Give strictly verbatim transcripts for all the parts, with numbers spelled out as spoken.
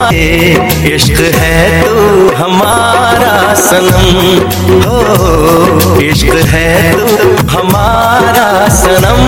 इश्क है तो हमारा सनम हो, इश्क है तो हमारा सनम।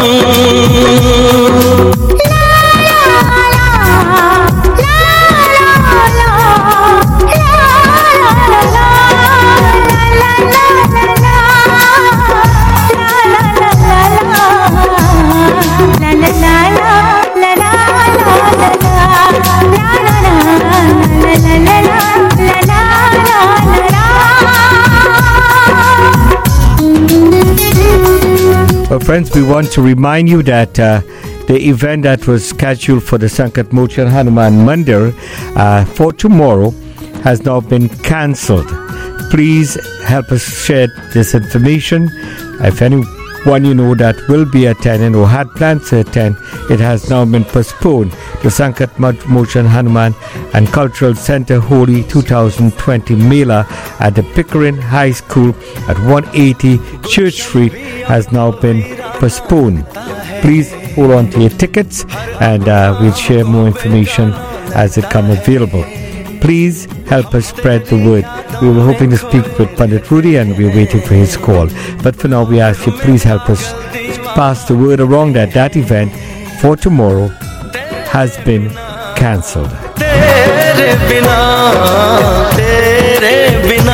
Well, friends, we want to remind you that uh, the event that was scheduled for the Sankat Mochan Hanuman Mandir uh, for tomorrow has now been cancelled. Please help us share this information. If anyone you know that will be attending or had plans to attend, it has now been postponed. The Sankat Mochan Hanuman and Cultural Center Holi twenty twenty Mela at the Pickering High School at one eighty Church Street has now been postponed. Please hold on to your tickets and uh, we'll share more information as it comes available. Please help us spread the word. We were hoping to speak with Pandit Rudy and we're waiting for his call. But for now we ask you please help us pass the word along that that event for tomorrow has been cancelled. तेरे बिना तेरे बिना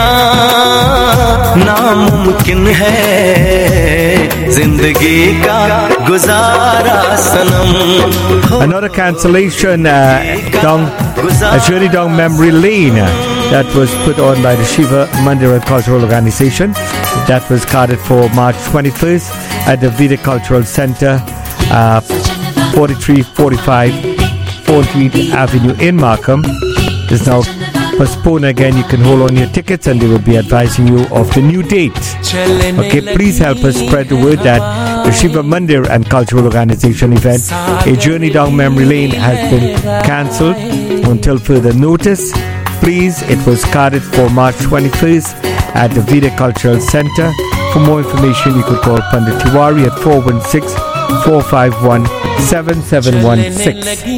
नामुमकिन है जिंदगी का गुजारा सनम। Another cancellation uh, down a journey down memory lane uh, that was put on by the Shiva Mandira Cultural Organization. That was carded for March twenty-first at the Vedic Cultural Center, uh, forty-three forty-five fourteenth Avenue in Markham. Is now postponed again. You can hold on your tickets and they will be advising you of the new date. Okay, please help us spread the word that the Shiva Mandir and Cultural Organization event, a journey down memory lane, has been cancelled until further notice. Please, it was carded for March twenty-first at the Vedic Cultural Center. For more information, you could call Pandit Tiwari at four one six, four five one, seven seven one six.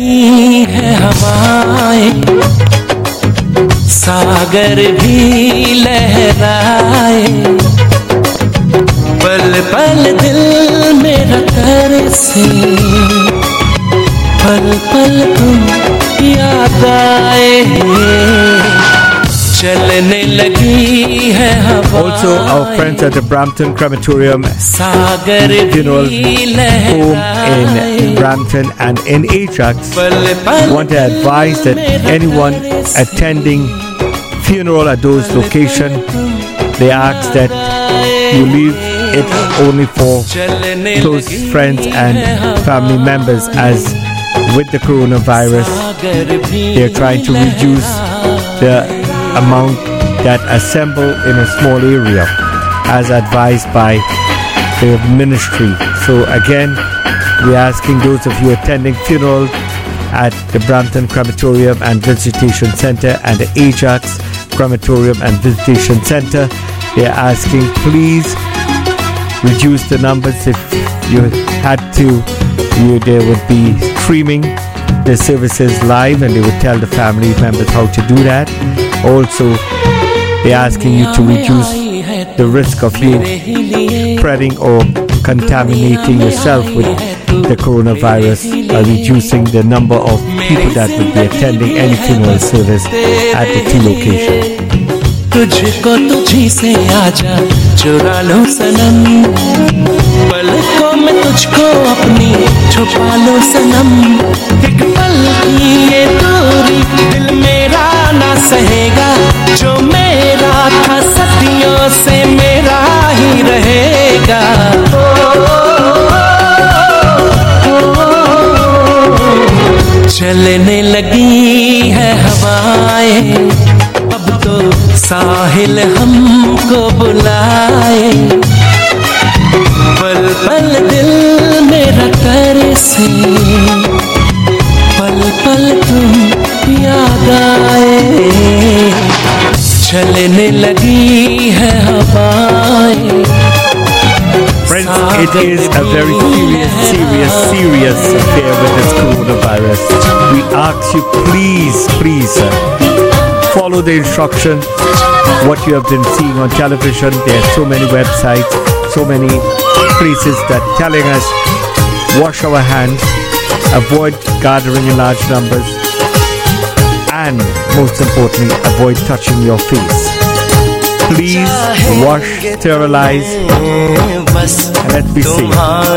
सागर भी लहराए, पल पल दिल मेरा तरसे, पल पल तुम याद आए, चलने लगी है हवा। Also, our friends at the Brampton Crematorium Funeral Home in Brampton and in Ajax want to advise that anyone attending funeral at those locations, they ask that you leave it only for close friends and family members, as with the coronavirus they are trying to reduce the amount that assemble in a small area as advised by the ministry. So again, we're asking those of you attending funerals at the Brampton Crematorium and Visitation Center and the Ajax Crematorium and Visitation Center, they're asking please reduce the numbers. If you had to, you, they would be streaming the services live and they would tell the family members how to do that. Also, they're asking you to reduce the risk of you spreading or contaminating yourself with the coronavirus by reducing the number of people that will be attending any funeral service at the two locations. तुझको तुझी से आजा चुरा लो सनम, पलकों में तुझको अपनी छुपा लो सनम, एक पल की ये दूरी दिल मेरा ना सहेगा, जो मेरा था सदियों से मेरा ही रहेगा। चलने लगी है हवाएं, अब तो साहिल हमको बुलाए, पल पल दिल मेरा तरसे, पल पल तुम याद आए, चलने लगी है हवाएं। Friends, it is a very serious, serious, serious affair with this coronavirus. We ask you, please, please, sir, follow the instructions, what you have been seeing on television. There are so many websites, so many places that telling us wash our hands, avoid gathering in large numbers, and most importantly, avoid touching your face. Please wash, sterilize, and let's be safe.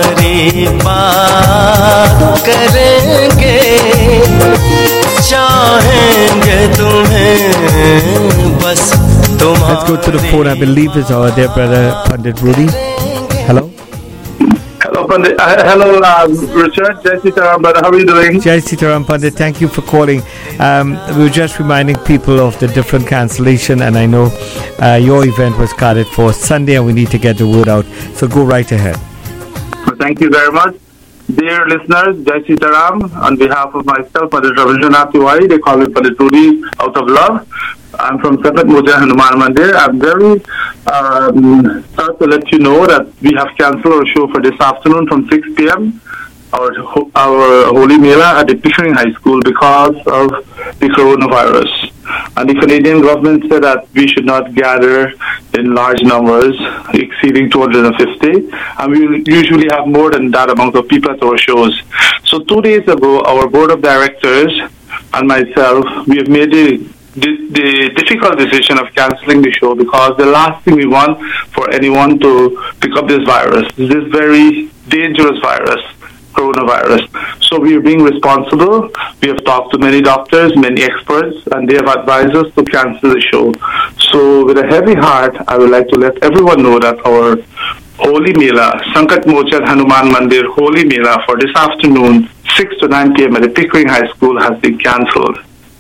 Let's go to the phone. I believe it's our dear brother Pandit Rudy. Hello. Hello, Pandit. Uh, hello, um, Richard. Jai Sitaram, brother. How are you doing? Jai Sitaram, Pandit. Thank you for calling. Um, we were just reminding people of the different cancellation, and I know uh, your event was carded for Sunday, and we need to get the word out. So go right ahead. Thank you very much. Dear listeners, Jai Sitaram, on behalf of myself, Pandit Rabindranath Tiwari, they call me Pandit Rudy out of love. I'm from Sankat Mocha Hanuman Mandir. I'm very um, sorry to let you know that we have cancelled our show for this afternoon from six p.m. Our, our Holy Mela at the Pickering High School because of the coronavirus. And the Canadian government said that we should not gather in large numbers exceeding two hundred fifty, and we usually have more than that amount of people at our shows. So two days ago, our board of directors and myself, we have made the, the, the difficult decision of cancelling the show because the last thing we want for anyone to pick up this virus, this very dangerous virus, coronavirus. So we are being responsible. We have talked to many doctors, many experts, and they have advised us to cancel the show. So with a heavy heart, I would like to let everyone know that our Holy Mela, Sankat Mocha Hanuman Mandir Holy Mela for this afternoon, six to nine p.m. at the Pickering High School has been cancelled.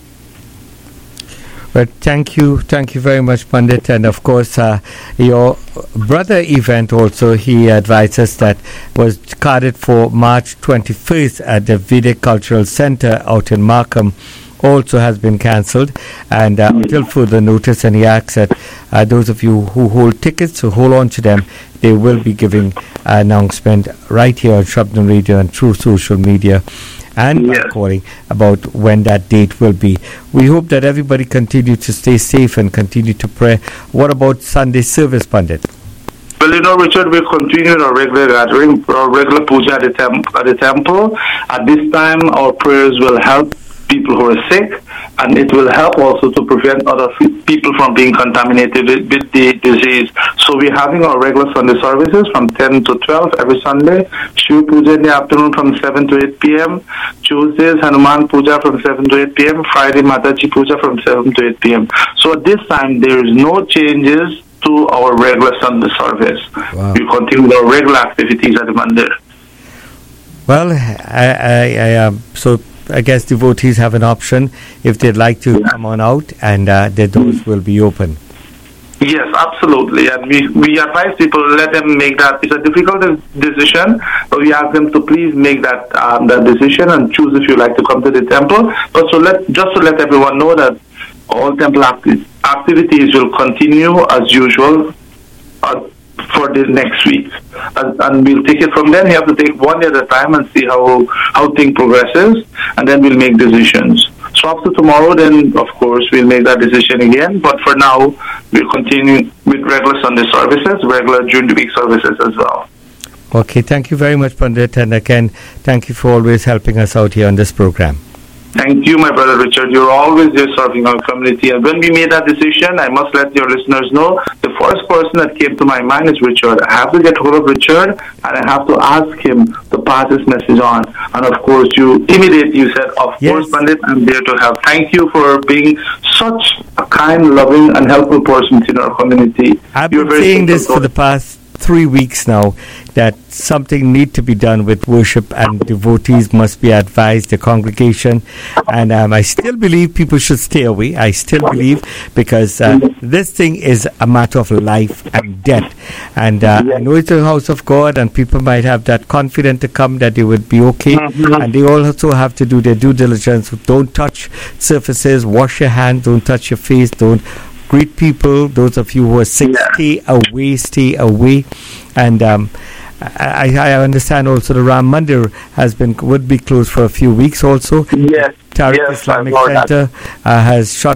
But thank you, thank you very much, Pandit. And of course, uh, your brother event also, he advised us that was carded for March twenty-first at the Vedic Cultural Center out in Markham, also has been cancelled. And uh, until further notice, and he asks that uh, those of you who hold tickets, so hold on to them. They will be giving an announcement right here on Shabnam Radio and through social media, and yes, calling about when that date will be. We hope that everybody continue to stay safe and continue to pray. What about Sunday service, Pandit? Well, you know, Richard, we've continued our regular gathering, our regular puja at the, temp- at the temple. At this time, our prayers will help people who are sick, and it will help also to prevent other f- people from being contaminated with, with the disease. So we're having our regular Sunday services from ten to twelve every Sunday. Shiv Puja in the afternoon from seven to eight p.m. Tuesdays, Hanuman Puja from seven to eight p.m. Friday, Mataji Puja from seven to eight p.m. So at this time, there is no changes to our regular Sunday service. Wow. We continue with our regular activities at the mandir. Well, I, I, I um, so I guess devotees have an option if they'd like to yeah. come on out, and uh, the doors mm. will be open. Yes, absolutely. And we, we advise people, let them make that. It's a difficult decision, but we ask them to please make that um, that decision and choose if you like to come to the temple. But so let just to let everyone know that all temple acti- activities will continue as usual uh, for the next week. And, and we'll take it from there. You have to take one day at a time and see how, how things progresses, and then we'll make decisions. So after tomorrow, then, of course, we'll make that decision again. But for now, we'll continue with regular Sunday services, regular during the week services as well. Okay, thank you very much, Pandit. And again, thank you for always helping us out here on this program. Thank you, my brother Richard. You're always there serving our community. And when we made that decision, I must let your listeners know, the first person that came to my mind is Richard. I have to get hold of Richard, and I have to ask him to pass this message on. And of course, you immediately you said, of yes. course, Pandit, I'm there to help. Thank you for being such a kind, loving, and helpful person in our community. I've been saying this for the past three weeks now, that something need to be done with worship, and devotees must be advised, the congregation, and um, I still believe people should stay away. I still believe, because uh, this thing is a matter of life and death, and uh, I know it's a house of God, and people might have that confidence to come that they would be okay, mm-hmm. and they also have to do their due diligence. Don't touch surfaces, wash your hands, don't touch your face, don't greet people. Those of you who are sick, yeah. stay away, stay away. And um, I, I understand also the Ram Mandir has been would be closed for a few weeks also. Yes. Tariq yes, Islamic Center uh, has shut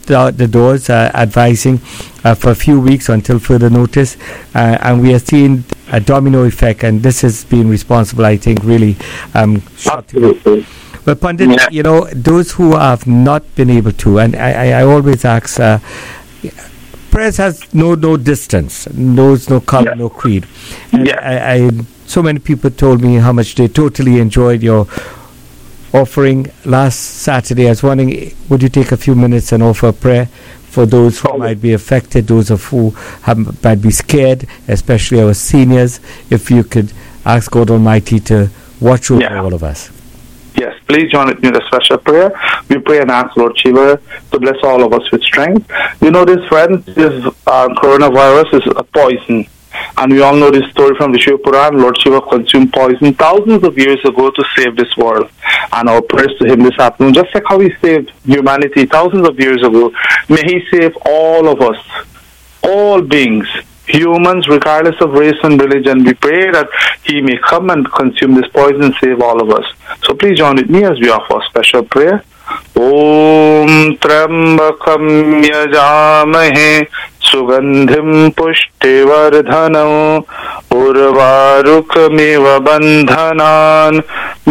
the, the doors, uh, advising uh, for a few weeks until further notice, uh, and we are seeing a domino effect, and this has been responsible, I think, really. Um, Absolutely. Well, Pandit, yeah. you know, those who have not been able to, and I, I, I always ask, uh, prayers has no no distance, knows no color, yeah. no creed. And yeah. I, I, so many people told me how much they totally enjoyed your offering last Saturday. I was wondering, would you take a few minutes and offer a prayer for those who oh. might be affected, those of who have, might be scared, especially our seniors, if you could ask God Almighty to watch over yeah. all of us. Yes, please join with me in a special prayer. We pray and ask Lord Shiva to bless all of us with strength. You know this, friends, this uh, coronavirus is a poison. And we all know this story from the Shiva Puran. Lord Shiva consumed poison thousands of years ago to save this world. And our prayers to him this afternoon, just like how he saved humanity thousands of years ago, may he save all of us, all beings, humans, regardless of race and religion. We pray that he may come and consume this poison and save all of us. So please join with me as we offer a special prayer. Om Trambakam Yajamahe Sugandhim Pushtivardhanam Urvarukamiva Bandhanan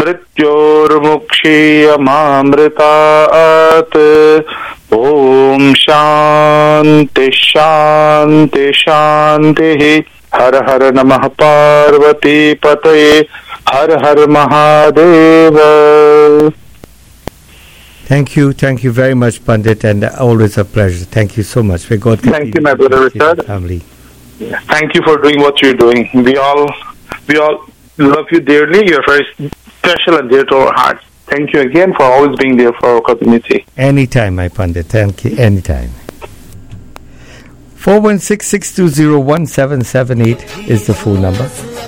Mrityurmukshiyamamritaat. Om Shanti Shanti Shanti. Har Har Namah Parvati Pataye. Har Har Mahadeva. Thank you, thank you very much, Pandit, and uh, always a pleasure. Thank you so much. May God thank you, my brother Richard. Family. Thank you for doing what you're doing. We all, we all love you dearly. You're very special and dear to our hearts. Thank you again for always being there for our community. Anytime, my Pandit. Thank you. Anytime. four one six, six two zero, one seven seven eight is the phone number.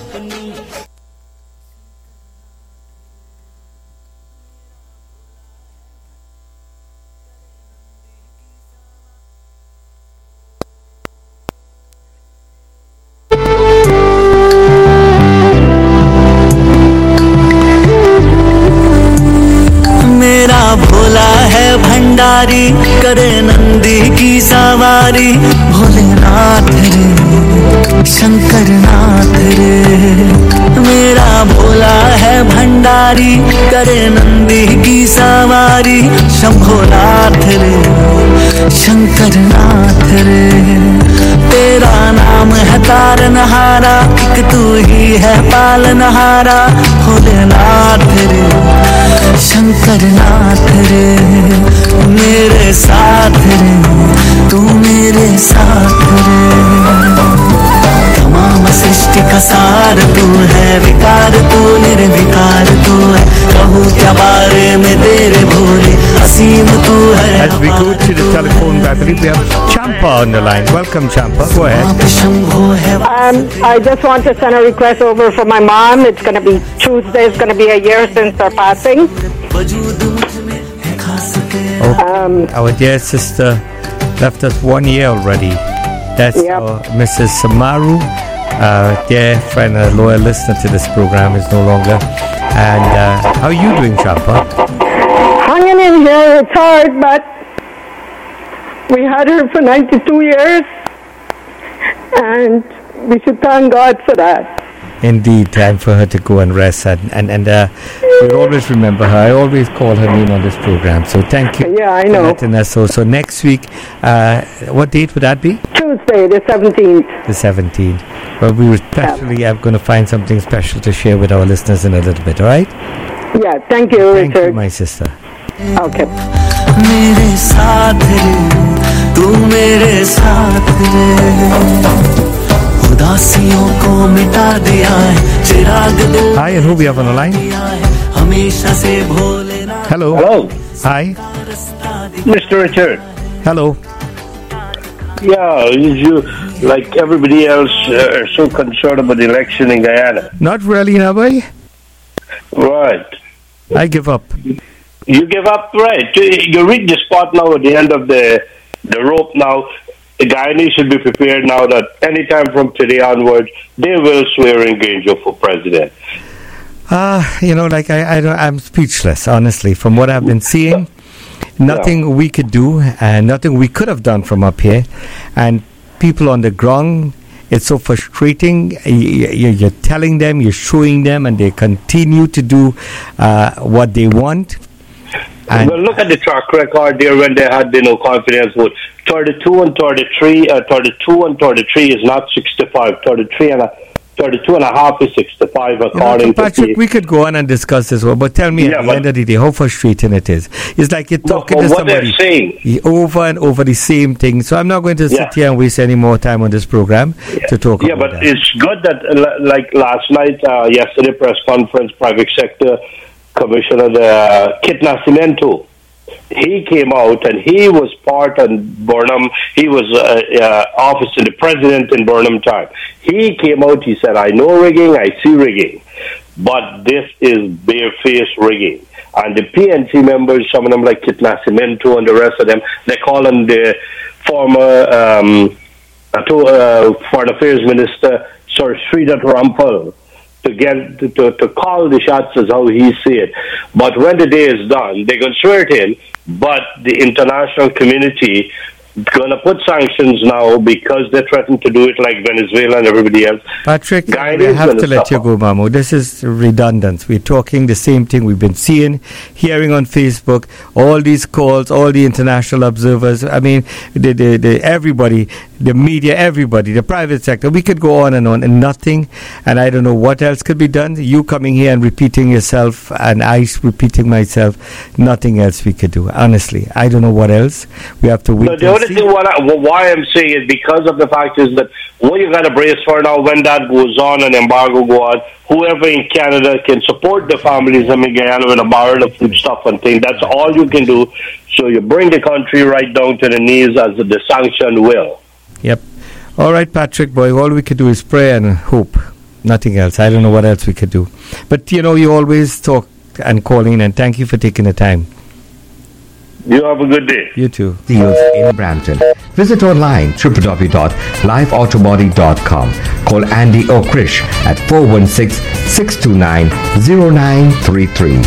करे नंदी की सवारी भोलेनाथ रे शंकर नाथ रे मेरा भोला है भंडारी करे नंदी की सवारी शंभोनाथ रे शंकर नाथ रे तेरा नाम है तारनहारा एक तू ही है पालनहारा भोलेनाथ रे शंकर नाथ रे मेरे साथ रे तू मेरे साथ रे तमाम सृष्टि का सार तू है विकार तू निर्विकार तू है कहूँ क्या बारे में तेरे भोले असीम तू है. As we go to the telephone, I believe we have Champa on the line. Welcome, Champa. Go ahead. Um, I just want to send a request over for my mom. It's going to be Tuesday. It's going to be a year since her passing. Oh, um, our dear sister left us one year already. That's yep. our Missus Samaru, uh, dear friend, a loyal listener to this program, is no longer. And uh, how are you doing, Champa? Hanging in here. It's hard, but we had her for ninety-two years, and we should thank God for that. Indeed, time for her to go and rest, and and, and uh, we'll always remember her. I always call her name on this program, so thank you. Yeah, I know. For letting us so, so next week, uh, what date would that be? Tuesday, the seventeenth. The seventeenth. Well, we were especially yeah. I'm going to find something special to share with our listeners in a little bit, all right? Yeah, thank you, Thank Richard. you, my sister. Okay. मेरे साथ रे तू मेरे साथ रे उदासियों को मिटा दिया है चिराग दिल. Hi, and who we have on the line? हमेशा से Bholenath. Hello. Hello. Hi. Mister Richard. Hello. Yeah, you, like everybody else, uh, are so concerned about the election in Guyana. Not really, Nabai. Right. I give up. You give up, right? You reach the spot now at the end of the the rope now. The Guyanese should be prepared now that anytime from today onwards, they will swear in Granger for president. Ah, uh, you know, like I, I don't, I'm speechless, honestly, from what I've been seeing. nothing Yeah. we could do, and nothing we could have done from up here. And people on the ground, it's so frustrating. Y- y- You're telling them, you're showing them, and they continue to do uh, what they want. And well, look at the track record there when they had the no confidence vote. thirty-two and thirty-three, uh, thirty-two and thirty-three is not sixty-five. thirty-three and a, thirty-two and a half is sixty-five, according you know, Patrick, to the... we could go on and discuss this one, but tell me Yeah, at the but- end of the day how frustrating it is. It's like you're No, talking but to what they're somebody saying... over and over the same thing. So I'm not going to sit Yeah. here and waste any more time on this program to talk Yeah, about but that. it's good that, uh, like last night, uh, yesterday press conference, private sector commissioner, uh, Kit Nascimento, he came out and he was part of Burnham. He was uh, uh, office of the president in Burnham time. He came out, he said, I know rigging, I see rigging, but this is bare-faced rigging. And the P N C members, some of them like Kit Nascimento and the rest of them, they call him the former um, uh, Foreign Affairs Minister, Sir Sridhar Rampal, to get to, to, to call the shots as how he see it. But when the day is done, they're going to swear it in, but the international community going to put sanctions now because they threaten to do it like Venezuela and everybody else. Patrick, Guide I is have gonna to let you suffer. go, Mamu. This is redundant. We're talking the same thing we've been seeing, hearing on Facebook, all these calls, all the international observers. I mean, the, the, the, everybody, the media, everybody, the private sector. We could go on and on and nothing. And I don't know what else could be done. You coming here and repeating yourself and I repeating myself, nothing else we could do. Honestly, I don't know what else. We have to wait No, the and only see. thing what I, well, why I'm saying is because of the fact is that what you got to brace for now when that goes on and embargo go on, whoever in Canada can support the families in Guyana with a barrel of food stuff and things. That's all you can do. So you bring the country right down to the knees as the sanction will. Yep. All right, Patrick, boy, all we could do is pray and hope. Nothing else. I don't know what else we could do. But, you know, you always talk and call in, and thank you for taking the time. You have a good day. You too. Deals in Brampton. Visit online w w w dot live autobody dot com. Call Andy or Krish at four one six, six two nine, zero nine three three.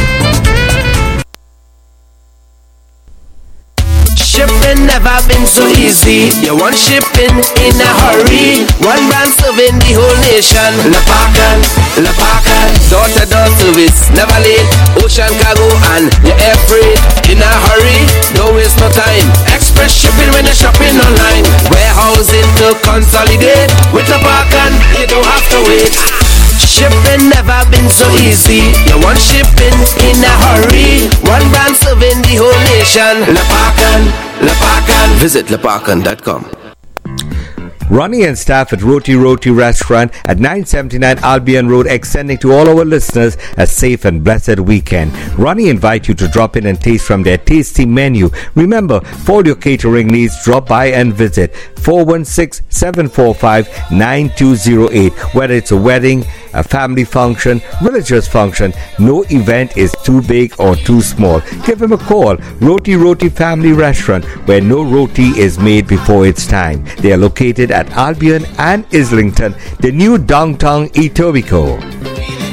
Shipping never been so easy. You want shipping in a hurry. One brand serving the whole nation. Lapakan, Lapakan, door-to-door service, never late. Ocean cargo and your air freight in a hurry. Don't waste no time. Express shipping when you're shopping online. Warehousing to consolidate. With Lapakan, you don't have to wait. Shipping never been so easy. You want shipping in a hurry. One brand serving the whole nation. Lapakan, Lapakan. Visit lapakan dot com. Ronnie and staff at Roti Roti Restaurant at nine seventy-nine Albion Road extending to all our listeners a safe and blessed weekend. Ronnie invite you to drop in and taste from their tasty menu. Remember, for all your catering needs, drop by and visit four one six, seven four five, nine two zero eight. Whether it's a wedding, a family function, religious function, no event is too big or too small. Give them a call. Roti Roti Family Restaurant, where no roti is made before its time. They are located at Albion and Islington, the new downtown Etobicoke.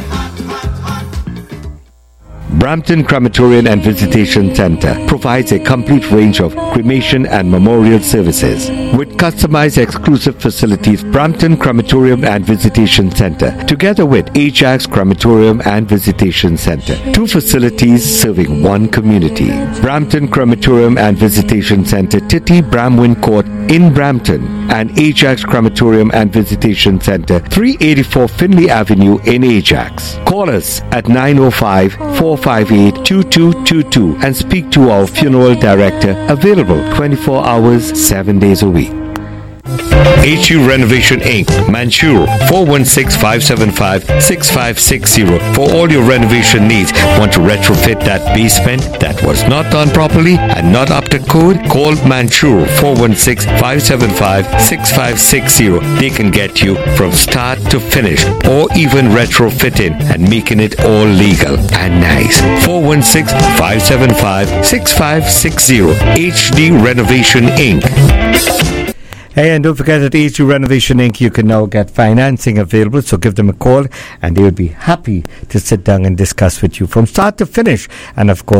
Brampton Crematorium and Visitation Center provides a complete range of cremation and memorial services. With customized exclusive facilities, Brampton Crematorium and Visitation Center, together with Ajax Crematorium and Visitation Center, two facilities serving one community. Brampton Crematorium and Visitation Center, Titty Bramwin Court in Brampton, and Ajax Crematorium and Visitation Center, three eighty-four Finley Avenue in Ajax. Call us at nine oh five, four five eight, two two two two and speak to our funeral director, available twenty-four hours, seven days a week. H U Renovation Incorporated, Manchur, four one six, five seven five, six five six zero. For all your renovation needs, want to retrofit that basement that was not done properly and not up to code? Call Manchur, four one six, five seven five, six five six zero. They can get you from start to finish, or even retrofitting and making it all legal and nice. four one six, five seven five, six five six zero. H D Renovation Incorporated. Hey, and don't forget at H U Renovation Incorporated, you can now get financing available, so give them a call and they will be happy to sit down and discuss with you from start to finish. And of course,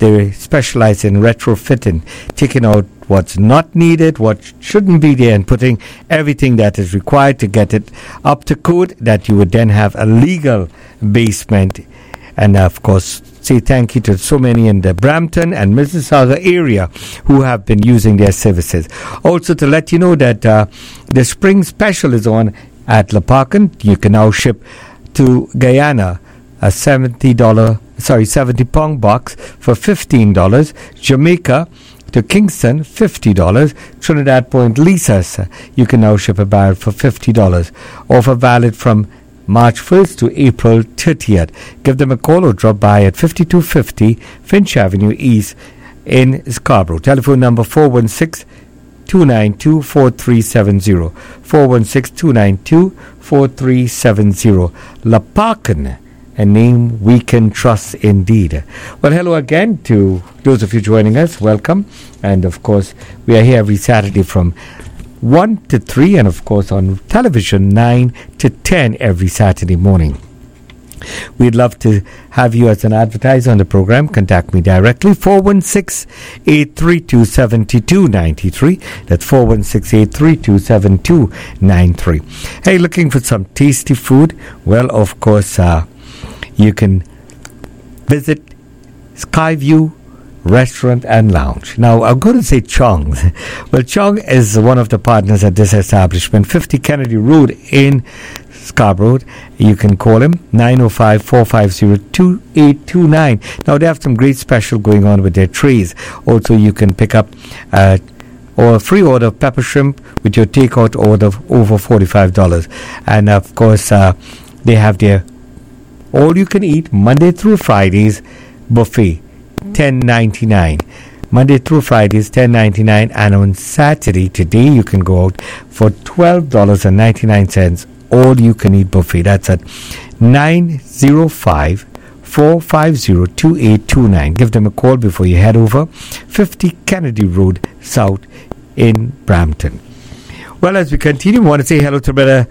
They specialize in retrofitting, taking out what's not needed, what shouldn't be there, and putting everything that is required to get it up to code, that you would then have a legal basement. And of course, say thank you to so many in the Brampton and Mississauga area who have been using their services. Also, to let you know that uh, the spring special is on at Lepakan. You can now ship to Guyana a seventy dollars, sorry, seventy pound box for fifteen dollars. Jamaica to Kingston, fifty dollars. Trinidad Point, Lisas, you can now ship a barrel for fifty dollars. Offer valid from March first to April thirtieth. Give them a call or drop by at fifty-two fifty Finch Avenue East in Scarborough. Telephone number four one six, two nine two, four three seven zero. four one six, two nine two, four three seven zero. Lepakan, a name we can trust indeed. Well, hello again to those of you joining us. Welcome. And of course, we are here every Saturday from one to three, and of course on television nine to ten every Saturday morning. We'd love to have you as an advertiser on the program. Contact me directly, four one six, eight three two, seven two nine three. That's four one six, eight three two, seven two nine three. Hey, looking for some tasty food? Well, of course, uh, you can visit Skyview Restaurant and Lounge. Now, I'm going to say Chong. Well, Chong is one of the partners at this establishment, fifty Kennedy Road in Scarborough. You can call him nine oh five, four five zero, two eight two nine. Now, they have some great special going on with their trays. Also, you can pick up uh, or a free order of pepper shrimp with your takeout order of over forty-five dollars. And, of course, uh, they have their all-you-can-eat Monday through Fridays buffet, ten ninety-nine. Monday through Fridays, ten ninety-nine, and on Saturday, today, you can go out for twelve dollars and ninety-nine cents, all you can eat buffet. That's at nine oh five, four five zero, two eight two nine. Give them a call before you head over. fifty Kennedy Road South in Brampton. Well, as we continue, we want to say hello to Brother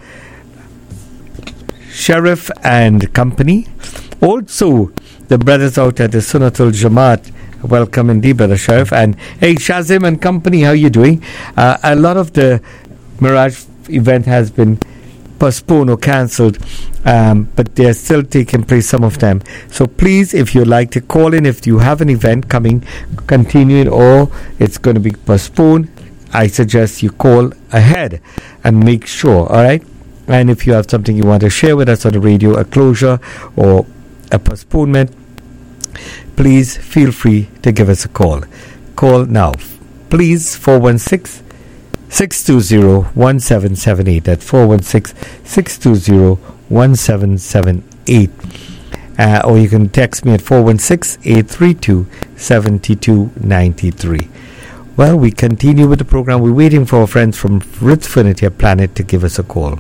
Sheriff and company. Also, the brothers out at the Sunatul Jamaat. Welcome indeed, Brother Sheriff. And hey, Shazim and company, how you doing? Uh, a lot of the Mirage event has been postponed or cancelled, um, but they're still taking place, some of them. So please, if you'd like to call in, if you have an event coming, continuing, or it's going to be postponed, I suggest you call ahead and make sure, all right? And if you have something you want to share with us on the radio, a closure or a postponement, please feel free to give us a call. Call now. Please, four one six, six two zero, one seven seven eight. That's four one six, six two zero, one seven seven eight. Uh, or you can text me at four one six, eight three two, seven two nine three. Well, we continue with the program. We're waiting for our friends from Ritz Furniture Planet to give us a call.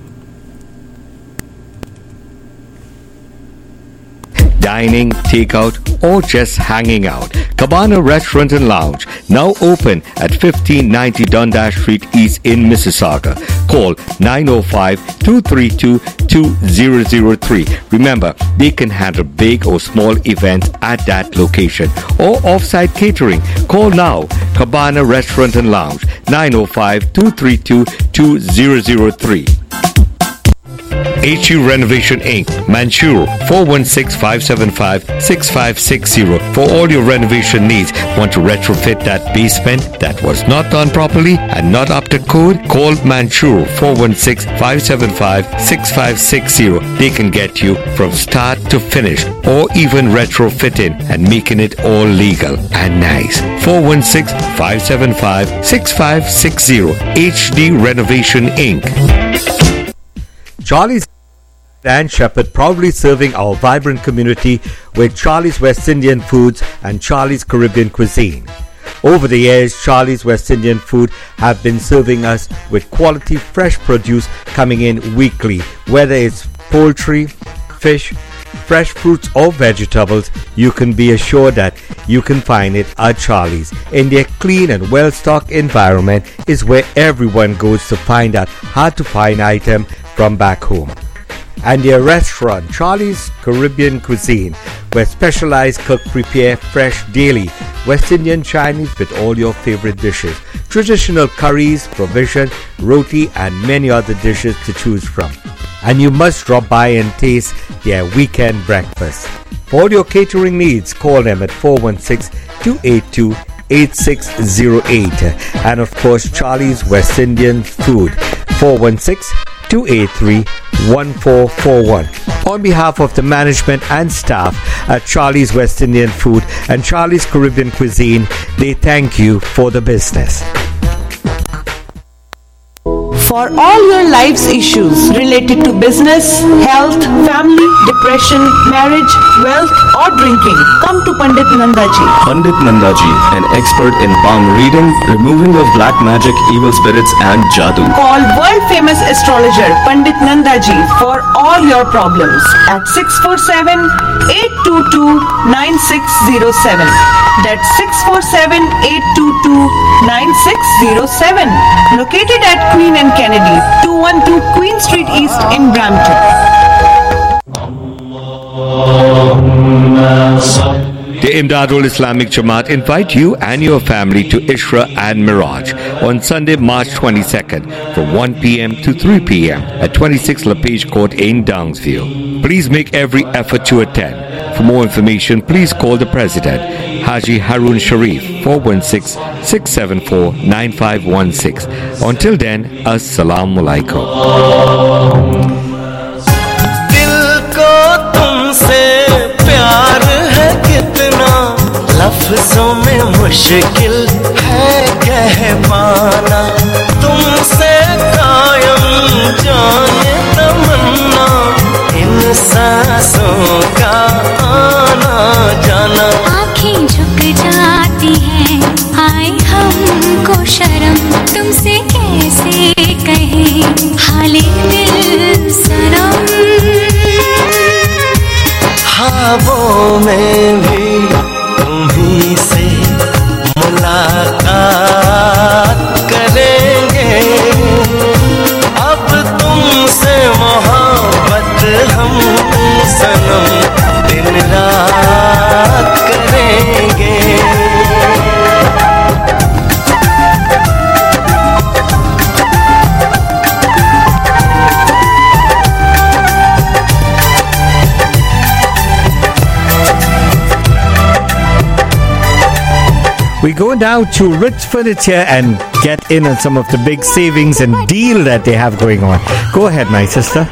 Dining, takeout, or just hanging out. Cabana Restaurant and Lounge, now open at fifteen ninety Dundas Street East in Mississauga. Call nine oh five, two three two, two zero zero three. Remember, they can handle big or small events at that location. Or off-site catering. Call now. Cabana Restaurant and Lounge, nine oh five, two three two, two zero zero three. H U Renovation Incorporated, Manchur, four one six, five seven five, six five six zero. For all your renovation needs, want to retrofit that basement that was not done properly and not up to code? Call Manchur, four one six, five seven five, six five six zero. They can get you from start to finish, or even retrofitting and making it all legal and nice. four one six, five seven five, six five six zero. H D Renovation Incorporated. Charlie's and Shepherd, proudly serving our vibrant community with Charlie's West Indian Foods and Charlie's Caribbean Cuisine. Over the years, Charlie's West Indian Food have been serving us with quality fresh produce coming in weekly. Whether it's poultry, fish, fresh fruits or vegetables, you can be assured that you can find it at Charlie's. In their clean and well-stocked environment is where everyone goes to find that hard-to-find item from back home. and their restaurant, Charlie's Caribbean Cuisine, where specialized cooks prepare fresh daily West Indian Chinese with all your favorite dishes, traditional curries, provision, roti, and many other dishes to choose from. And you must drop by and taste their weekend breakfast. For all your catering needs, call them at four one six, two eight two, eight six zero eight. And of course, Charlie's West Indian Food, four one six, two eight three, one four four one. On behalf of the management and staff at Charlie's West Indian Food and Charlie's Caribbean Cuisine, they thank you for the business. For all your life's issues related to business, health, family, depression, marriage, wealth or drinking, come to Pandit Nandaji. Pandit Nandaji, an expert in palm reading, removing of black magic, evil spirits and jadoo. Call world famous astrologer Pandit Nandaji for all your problems at six four seven, eight two two, nine six zero seven. That's six four seven, eight two two, nine six zero seven. Located at Queen and Kennedy, two one two Queen Street East in Brampton. The Imdadul Islamic Jamaat invite you and your family to Ishra and Miraj on Sunday, March twenty-second from one p.m. to three p.m. at twenty-six LaPage Court in Downsville. Please make every effort to attend. For more information, please call the President, Haji Harun Sharif, four one six, six seven four, nine five one six. Until then, Assalamu alaikum. लफ्ज़ों में मुश्किल है कह पाना तुमसे कायम जाने तमन्ना इन सांसों का आना जाना आँखें झुक जाती हैं आए हमको शर्म तुमसे कैसे कहें हाले दिल सनम ख्वाबों में भी तुम्हीं से मुलाकात करेंगे अब तुमसे मोहब्बत हम सनम दिन रात करेंगे We go now to Ritz Furniture and get in on some of the big savings and deal that they have going on. Go ahead, my sister.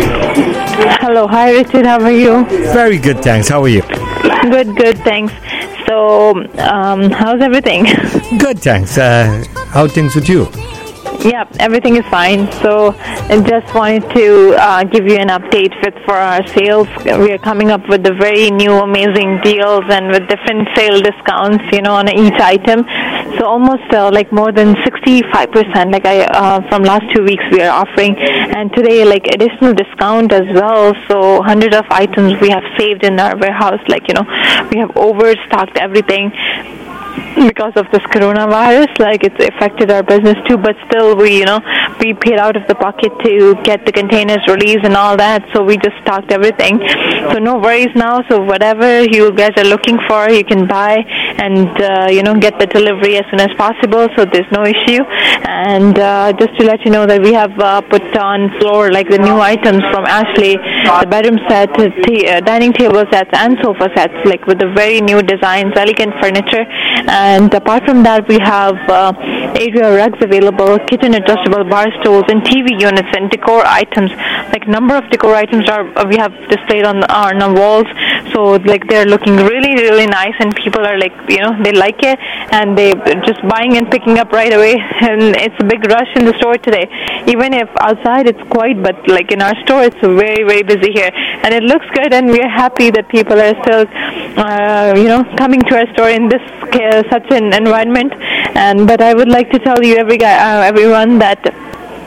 Hello, hi Richard, how are you? Very good, thanks. How are you? Good, good, thanks. So, um, how's everything? Good, thanks. Uh, how are things with you? Yeah, everything is fine. So, I just wanted to uh, give you an update with for our sales. We are coming up with the very new, amazing deals and with different sale discounts, you know, on each item. So, almost uh, like more than sixty-five percent. Like I, uh, from last two weeks, we are offering, and today, like additional discount as well. So, hundreds of items we have saved in our warehouse. Like you know, we have overstocked everything because of this coronavirus. Like it's affected our business too, but still we you know we paid out of the pocket to get the containers released and all that, so we just stocked everything. So no worries now. So whatever you guys are looking for, you can buy and uh, you know get the delivery as soon as possible, so there's no issue. And uh, just to let you know that we have uh, put on floor like the new items from Ashley, the bedroom set, t- uh, dining table sets and sofa sets, like with the very new designs, elegant furniture. And apart from that, we have uh, area rugs available, kitchen adjustable bar stools, and T V units and decor items. Like number of decor items are uh, we have displayed on the, on the walls. So like they're looking really really nice, and people are like you know they like it, and they just buying and picking up right away. And it's a big rush in the store today. Even if outside it's quiet, but like in our store it's very very busy here, and it looks good. And we're happy that people are still uh, you know coming to our store in this uh, such an environment. And but I would like to tell you every guy, uh, everyone that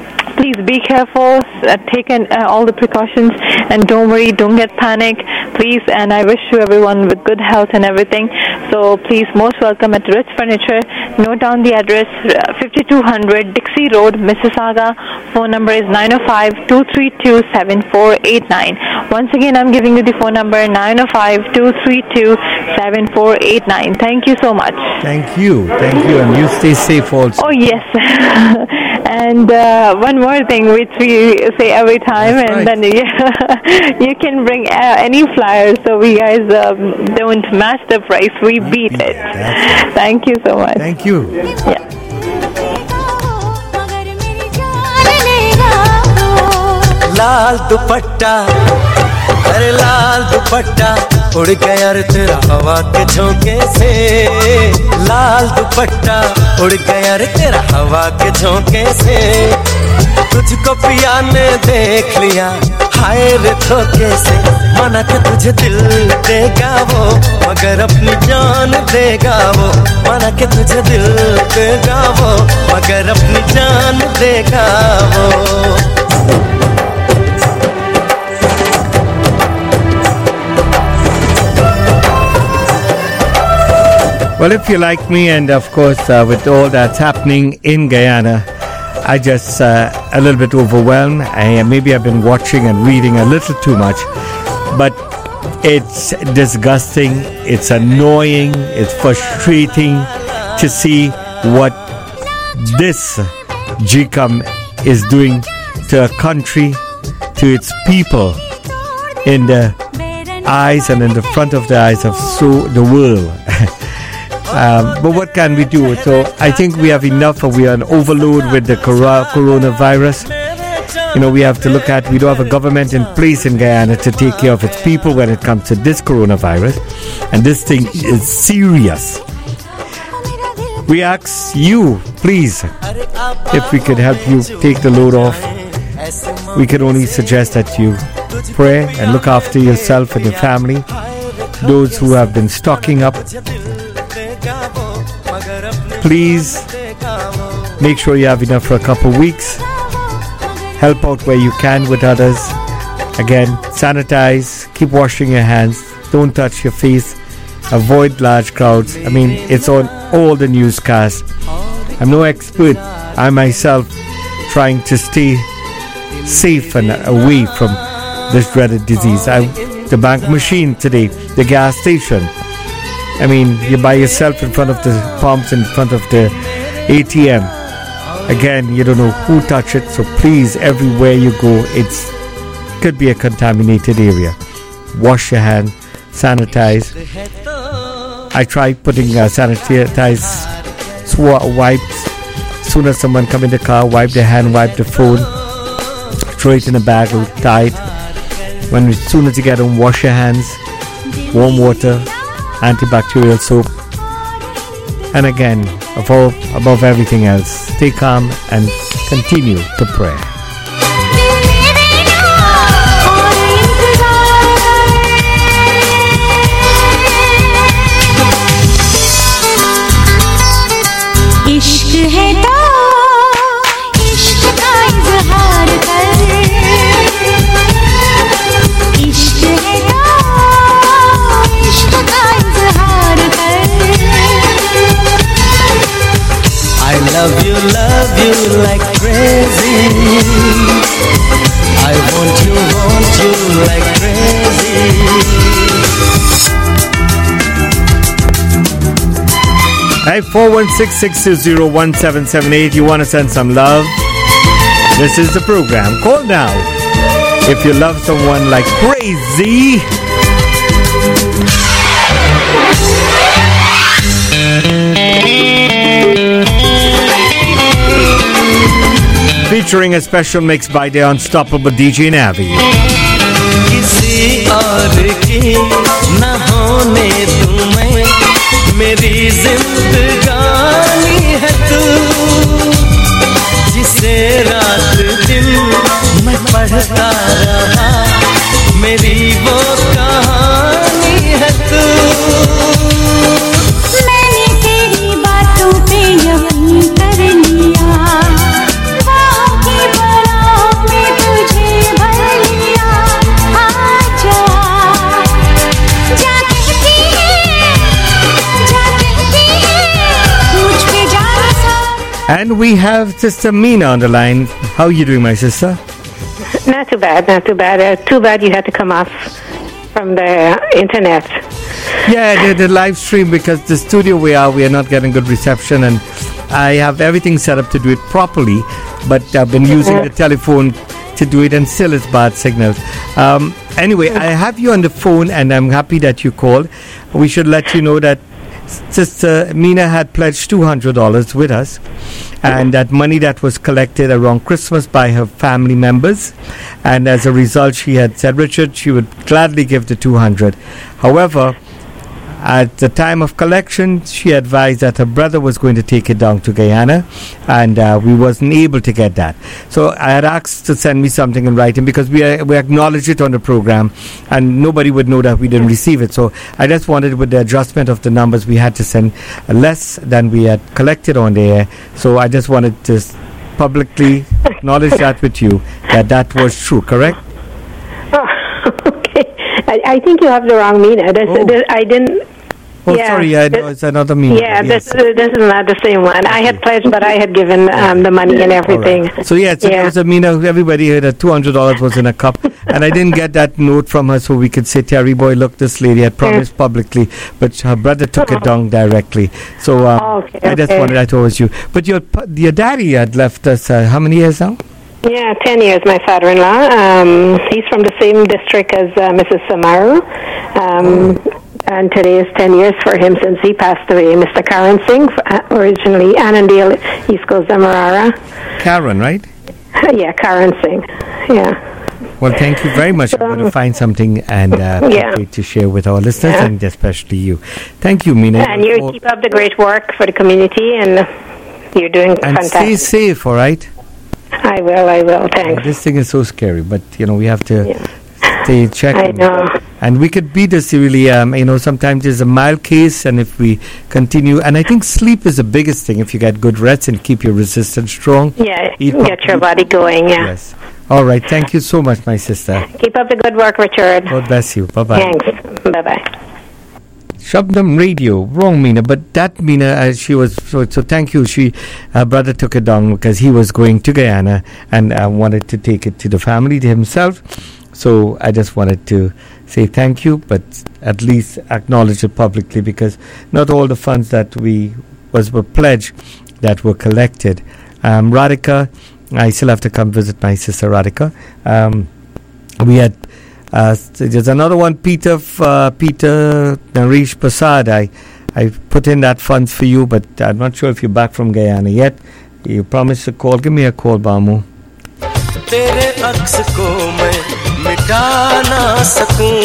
please be careful, uh, take an, uh, all the precautions, and don't worry, don't get panic, please. And I wish you everyone with good health and everything. So please, most welcome at Ritz Furniture. Note down the address, uh, fifty-two hundred Dixie Road, Mississauga. Phone number is nine oh five, two three two, seven four eight nine. Once again, I'm giving you the phone number, nine oh five, two three two, seven four eight nine. Thank you so much. Thank you. Thank you. And you stay safe also. Oh, yes. And uh, one more thing which we say every time, That's and right. then yeah, you can bring uh, any flyers so we guys um, don't match the price, we beat it. Right. Thank you so much. Thank you. Yeah. लाल दुपट्टा अरे लाल दुपट्टा उड़ गया रे तेरा हवा के झोंके से लाल दुपट्टा उड़ गया रे तेरा हवा के झोंके से तुझको पिया ने देख लिया हाय रे धोखे से माना कि तुझे दिल देगा वो मगर अपनी जान देगा वो माना कि तुझे दिल देगा वो मगर अपनी जान देगा वो Well, if you like me, and of course, uh, with all that's happening in Guyana, I just uh, a little bit overwhelmed. I, maybe I've been watching and reading a little too much, but it's disgusting, it's annoying, it's frustrating to see what this G C O M is doing to a country, to its people, in the eyes and in the front of the eyes of so the world. Um, but what can we do? So I think we have enough, or we are an overload with the cor- coronavirus. You know, we have to look at, we don't have a government in place in Guyana to take care of its people when it comes to this coronavirus. And this thing is serious. We ask you, please, if we could help you take the load off. We can only suggest that you pray and look after yourself and your family. Those who have been stocking up, please make sure you have enough for a couple of weeks. Help out where you can with others. Again, sanitize, keep washing your hands, don't touch your face, avoid large crowds. I mean, it's on all the newscasts. I'm no expert. I myself trying to stay safe and away from this dreaded disease. I, the bank machine today, the gas station. I mean, you're by yourself in front of the pumps, in front of the A T M. Again, you don't know who touched it, so please, everywhere you go, it's could be a contaminated area. Wash your hand, sanitize. I try putting uh, sanitize sw- wipes. As soon as someone come in the car, wipe their hand, wipe the phone, throw it in a bag, tie it. When as soon as you get home, wash your hands, warm water, antibacterial soap, and again, above, above everything else, stay calm and continue to pray. इश्क है तो इश्क का इज़हार कर इश्क है तो इश्क का इज़हार कर I love you, love you like crazy. I want you, want you like crazy. Hey, four one six, six two zero, one seven seven eight. You want to send some love? This is the program. Call now if you love someone like crazy. Featuring a special mix by the unstoppable D J Navi. किसी और की न होने दूं मैं मेरी जिंदगानी है तू जिसे रात दिन मैं पढ़ता रहा मेरी वो कहानी है तू मैंने तेरी बातों पे यकीन कर लिया बाकी बड़ा And we have Sister Meena on the line. How are you doing, my sister? Not too bad, not too bad. Uh, too bad you had to come off from the internet. Yeah, the, the live stream, because the studio we are, we are not getting good reception, and I have everything set up to do it properly, but I've been using the telephone to do it, and still it's bad signals. Um, anyway, I have you on the phone, and I'm happy that you called. We should let you know that Sister Meena had pledged two hundred dollars with us, and that money that was collected around Christmas by her family members, and as a result she had said, Richard, she would gladly give the two hundred. However, at the time of collection, she advised that her brother was going to take it down to Guyana, and uh, we wasn't able to get that. So I had asked to send me something in writing, because we uh, we acknowledged it on the program, and nobody would know that we didn't receive it. So I just wanted, with the adjustment of the numbers, we had to send less than we had collected on the air. So I just wanted to publicly acknowledge that with you, that that was true, correct? Oh, okay. I, I think you have the wrong Meena. This, Oh. this, I didn't. Oh, yeah, sorry, I know this- it's another Meena. Yeah, Yes. this this is not the same one. I had pledged, but I had given um, the money and everything. All right. So yeah, so Yeah. there was a Meena. Everybody heard that two hundred dollars was in a cup, and I didn't get that note from her, so we could say, Terry boy, look, this lady had promised publicly, but her brother took it down directly. So um, Oh, okay, I just okay. wanted that towards you. But your pa- your daddy had left us. Uh, how many years now? Yeah, ten years, my father-in-law. Um, he's from the same district as uh, Missus Samaru. Um, and today is ten years for him since he passed away. Mister Karan Singh, uh, originally Annandale, East Coast Demerara. Karen, right? Yeah, Karan Singh. Yeah. Well, thank you very much. I'm going to find something and uh, Yeah. to share with our listeners, Yeah. and especially you. Thank you, Meena. And you All- keep up the great work for the community, and you're doing and stay fantastic. safe, all right? I will, I will. Thanks. This thing is so scary, but you know we have to stay checking. I know. And we could beat this really. Um, you know, sometimes it's a mild case, and if we continue, and I think sleep is the biggest thing. If you get good rest and keep your resistance strong. Yeah, Eat get your body going, yeah. Yes. All right. Thank you so much, my sister. Keep up the good work, Richard. God bless you. Bye bye. Thanks. Bye-bye. Shabnam Radio, wrong Meena, but that Meena, uh, she was, so, so thank you, she, her brother took it down because he was going to Guyana and uh, wanted to take it to the family, to himself, so I just wanted to say thank you, but at least acknowledge it publicly, because not all the funds that we, was were pledged, that were collected. Um, Radhika, I still have to come visit my sister Radhika. Um, we had Uh, so there's another one, Peter, f- uh, Peter Naresh Prasad. I, I put in that funds for you, but I'm not sure if you're back from Guyana yet. You promised to call. Give me a call, Bamu. तेरे अक्स को मैं मिटा ना सकूं,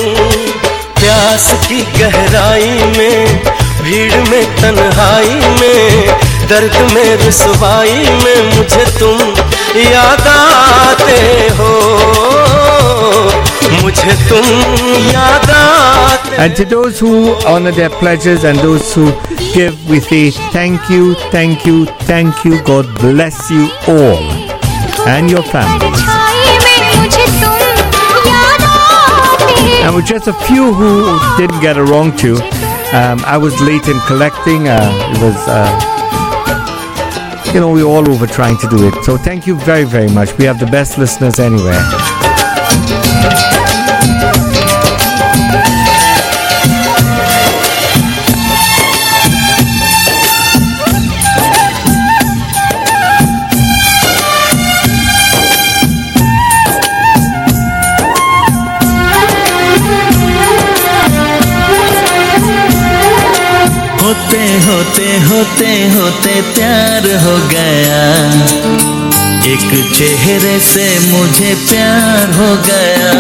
प्यास की गहराई में, भीड़ में, तन्हाई में, दर्द में, रुसवाई में, मुझे तुम याद आते हो, मुझे तुम याद आते। And to those who honor their pledges and those who give, we say thank you, thank you, thank you. God bless you all and your families. And with just a few who didn't get along to, um, I was late in collecting. Uh, it was, uh, you know, we were all over trying to do it. So thank you very, very much. We have the best listeners anywhere. होते होते होते होते प्यार हो गया, एक चेहरे से मुझे प्यार हो गया।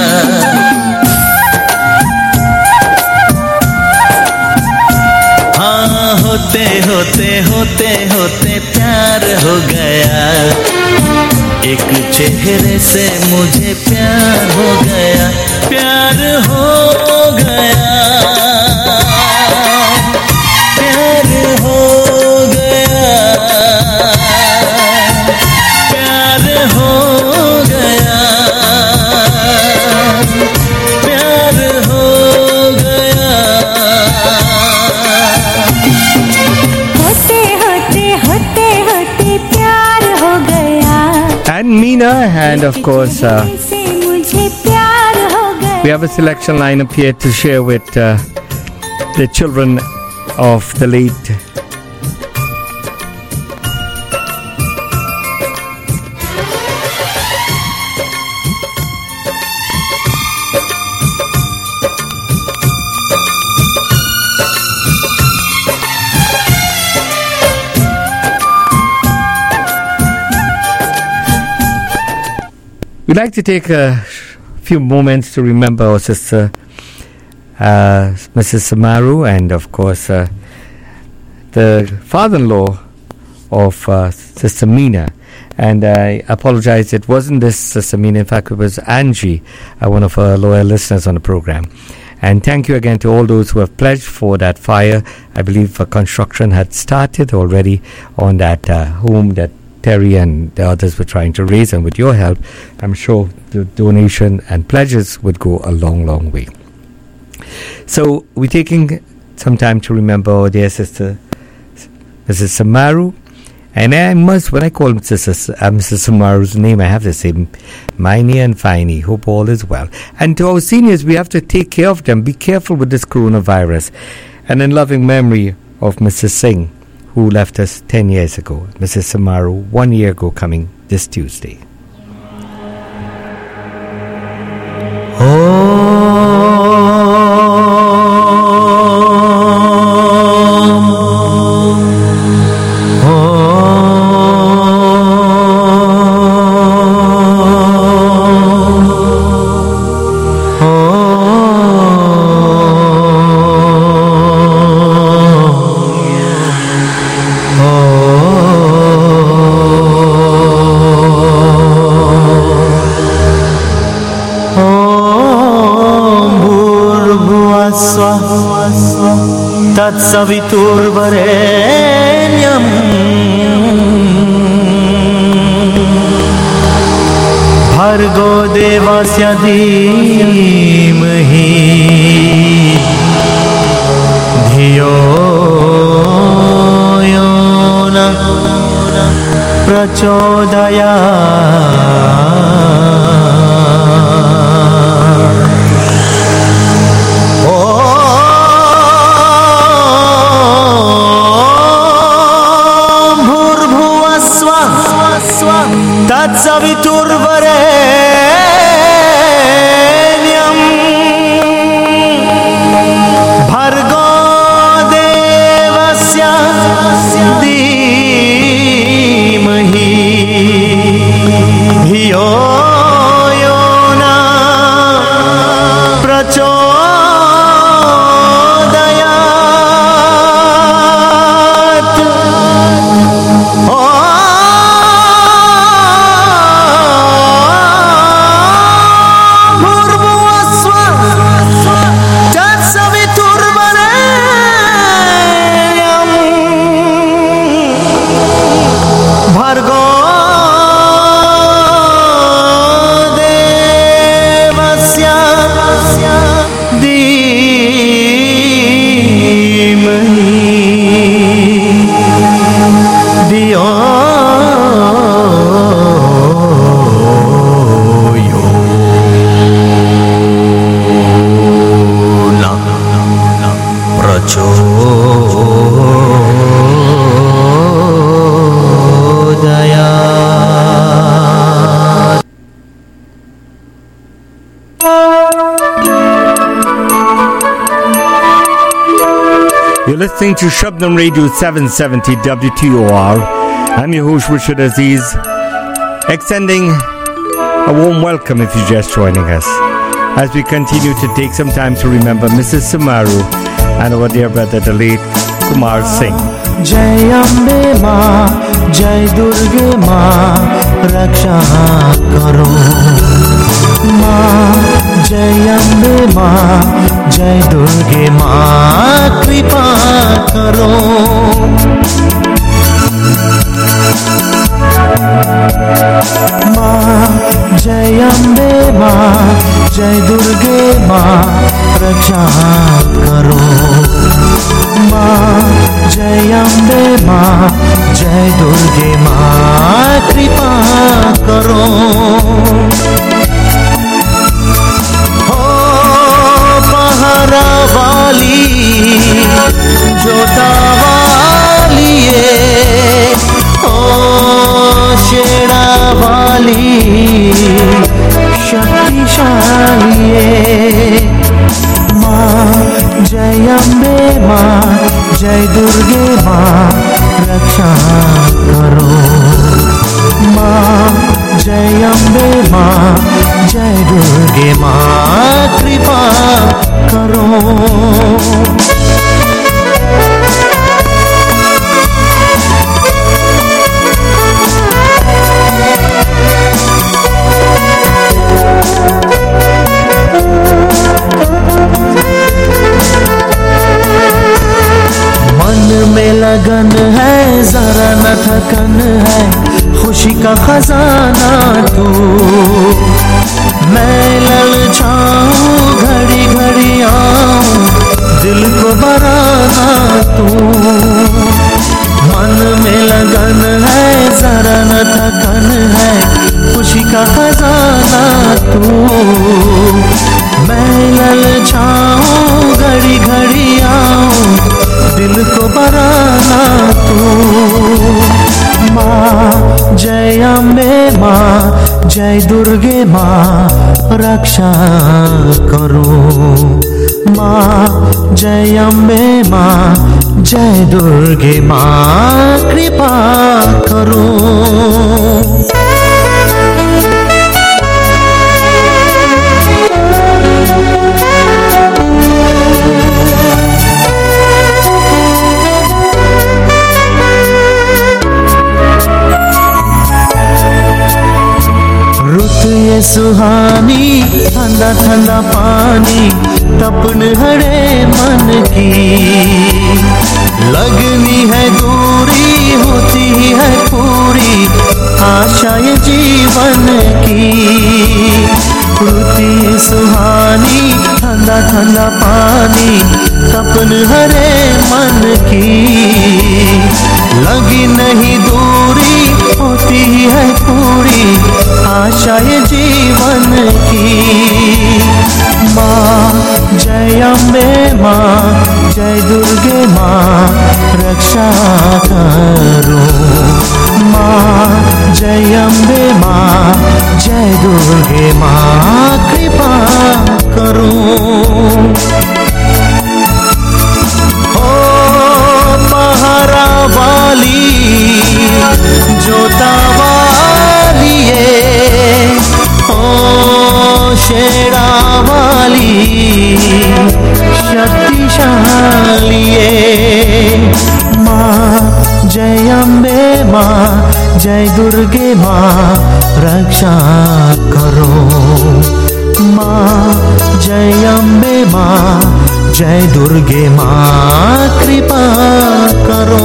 हाँ, होते होते होते होते प्यार हो गया, एक चेहरे से मुझे प्यार हो गया, प्यार हो गया, प्यार हो गया, प्यार हो गया, प्यार हो गया। होते होते होते होते प्यार then Meena, and of course, uh, we have a selection lineup here to share with uh, the children of the late We'd like to take a few moments to remember our sister, uh, Missus Samaru, and of course, uh, the father-in-law of uh, Sister Meena. And I apologize, it wasn't this Sister Meena, in fact, it was Angie, uh, one of our loyal listeners on the program. And thank you again to all those who have pledged for that fire. I believe uh, construction had started already on that uh, home that Terry and the others were trying to raise, and with your help, I'm sure the donation and pledges would go a long, long way. So we're taking some time to remember our dear sister, Missus Samaru, and I must, when I call Missus Uh, Missus Samaru's name, I have to say Miney and Finey. Hope all is well. And to our seniors, we have to take care of them. Be careful with this coronavirus. And in loving memory of Missus Singh, who left us ten years ago. Missus Samaru, one year ago, coming this Tuesday. तत्सवितुर्वरेण्यं भर्गो देवस्य धीमहि धियो यो न प्रचोदयात्। तत्सवितुर्वरेण्यं भर्गो देवस्य धीमहि धियो यो न प्रचोदयात्। You're listening to Shabnam Radio seven seventy W T O R. I'm your host Richard Aziz, extending a warm welcome if you're just joining us as we continue to take some time to remember Missus Samaru and our dear brother, the late Kumar Singh. Jai Ambe Ma, Jai Durge Ma, Raksha Karo. Ma, Jai Ambe Ma, Jai Durge Ma, Kripa Karo. Ma, Jai Ambe Ma, Jai Durge Ma, Raksha Karo. Ma, Jai Ambe Ma, Jai Durge Ma, Kripa Karo. वाली शक्तिशाली माँ जय अम्बे माँ जय दुर्गे माँ रक्षा करो माँ जय अम्बे माँ जय दुर्गे माँ कृपा करो मन में लगन है जरा न थकन है खुशी का खजाना तू मैं ललचाऊं घड़ी घड़ी आऊं दिल को बराना तू मन में लगन है जरा न थकन है खुशी का खजाना तू मैं ललचाऊं घड़ी घड़ी आऊं दिल को बराना तू माँ जय अम्बे माँ जय दुर्गे माँ रक्षा करो माँ जय अम्बे माँ जय दुर्गे माँ कृपा करो ये सुहानी ठंडा ठंडा पानी तपन हरे मन की लगनी है दूरी होती है पूरी आशा ये जीवन की रुती सुहानी ठंडा ठंडा पानी तपन हरे मन की लगी नहीं दूरी होती है पूरी आशा ये जीवन की माँ जय अम्बे माँ जय दुर्गे माँ रक्षा करो माँ जय अम्बे माँ जय दुर्गे माँ कृपा करो ओ महारा वाली जोता वाली ओ शेरा वाली शक्तिशाली माँ जय अम्बे माँ जय दुर्गे माँ रक्षा करो माँ जय अम्बे माँ जय दुर्गे माँ कृपा करो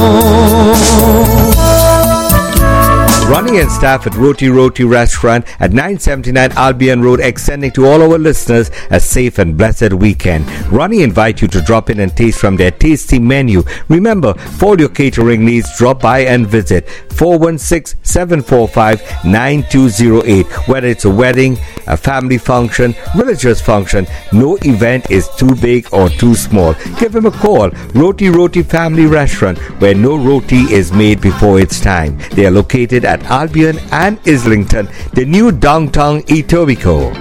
Ronnie and staff at Roti Roti Restaurant at nine seventy-nine Albion Road extending to all our listeners a safe and blessed weekend. Ronnie invite you to drop in and taste from their tasty menu. Remember, for all your catering needs, drop by and visit four one six, seven four five, nine two zero eight. Whether it's a wedding, a family function, religious function, no event is too big or too small. Give him a call. Roti Roti Family Restaurant, where no roti is made before its time. They are located at Albion and Islington, the new downtown Etobicoke.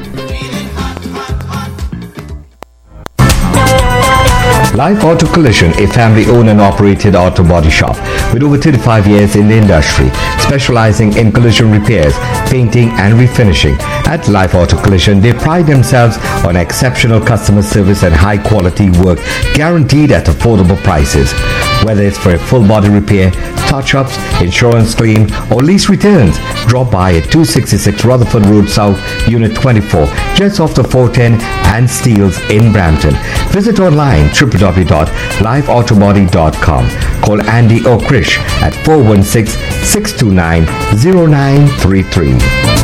Life Auto Collision, a family-owned and operated auto body shop with over thirty-five years in the industry, specializing in collision repairs, painting and refinishing. At Life Auto Collision, they pride themselves on exceptional customer service and high-quality work, guaranteed at affordable prices. Whether it's for a full body repair, touch-ups, insurance claim, or lease returns, drop by at two sixty-six Rutherford Road South, Unit twenty-four, just off the four ten and Steeles in Brampton. Visit online w w w dot live autobody dot com. Call Andy or Krish at four one six, six two nine, zero nine three three.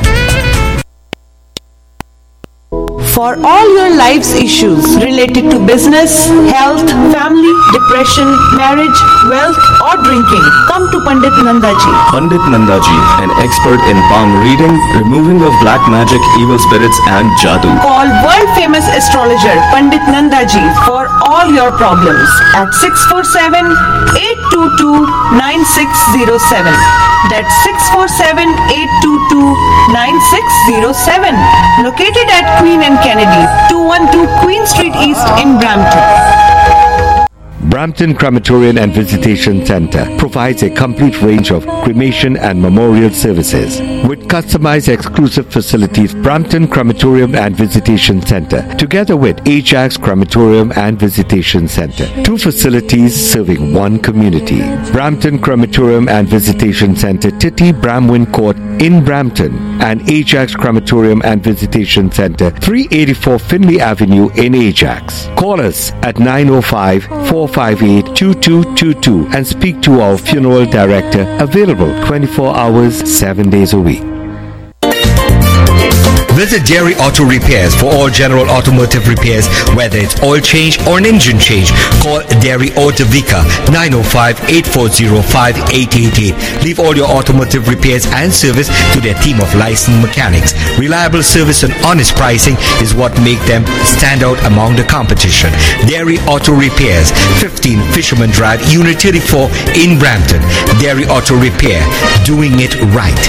For all your life's issues related to business, health, family, depression, marriage, wealth or drinking, come to Pandit Nandaji. Pandit Nandaji, an expert in palm reading, removing of black magic, evil spirits and jadoo. Call world famous astrologer Pandit Nandaji for all your problems at six four seven, eight two two, nine six zero seven. That's six four seven, eight two two, nine six zero seven. Located at Queen and Kennedy, two twelve Queen Street East in Brampton. Brampton Crematorium and Visitation Center provides a complete range of cremation and memorial services. With customized exclusive facilities, Brampton Crematorium and Visitation Center, together with Ajax Crematorium and Visitation Center, two facilities serving one community. Brampton Crematorium and Visitation Center, Titty Bramwin Court in Brampton, and Ajax Crematorium and Visitation Center, three eighty-four Finley Avenue in Ajax. Call us at nine oh five, four five eight, two two two two and speak to our funeral director, available twenty-four hours, seven days a week. Visit Dairy Auto Repairs for all general automotive repairs, whether it's oil change or an engine change. Call Dairy Auto Vika nine oh five, eight four oh, five eight eight eight. Leave all your automotive repairs and service to their team of licensed mechanics. Reliable service and honest pricing is what make them stand out among the competition. Dairy Auto Repairs, fifteen Fisherman Drive, Unit thirty-four in Brampton. Dairy Auto Repair, doing it right.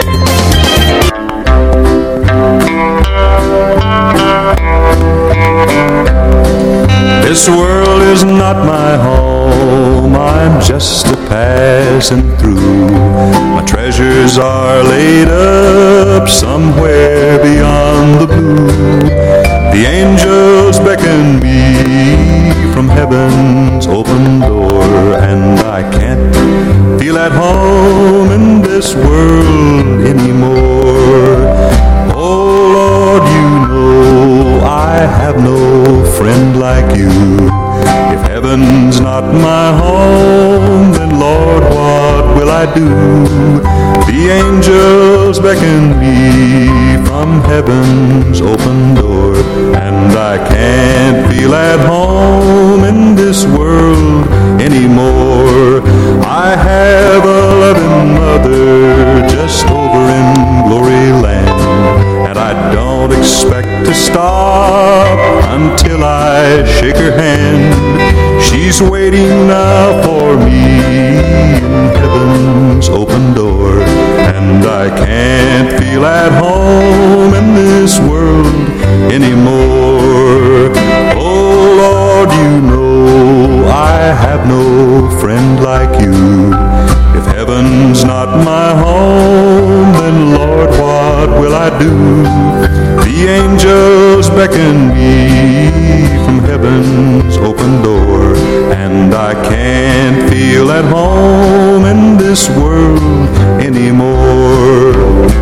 This world is not my home, I'm just a passing through. My treasures are laid up somewhere beyond the blue. The angels beckon me from heaven's open door, and I can't feel at home in this world anymore. Oh Lord, you know I have no friend like you. If heaven's not my home, then Lord, what will I do? The angels beckon me from heaven's open door, and I can't feel at home in this world anymore. I have a loving mother just over in glory land, and I don't expect to stop until I shake her hand. She's waiting now for me in heaven's open door, and I can't feel at home in this world anymore. Oh Lord, you know I have no friend like you. If heaven's not my home, then Lord, what will I do? The angels beckon me from heaven's open door, and I can't feel at home in this world anymore.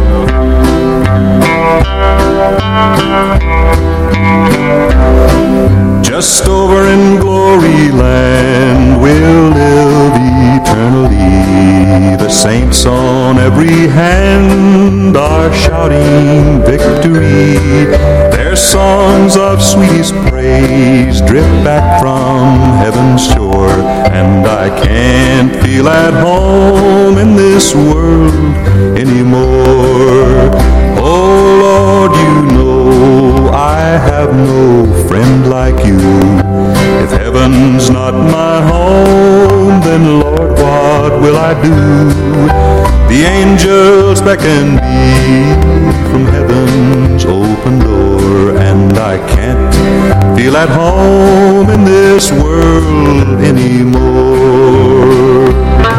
Just over in glory land we'll live eternally. The saints on every hand are shouting victory. Their songs of sweetest praise drip back from heaven's shore, and I can't feel at home in this world anymore. Oh Lord, you know I have no friend like you. If heaven's not my home, then Lord, what will I do? The angels beckon me from heaven's open door, and I can't feel at home in this world anymore.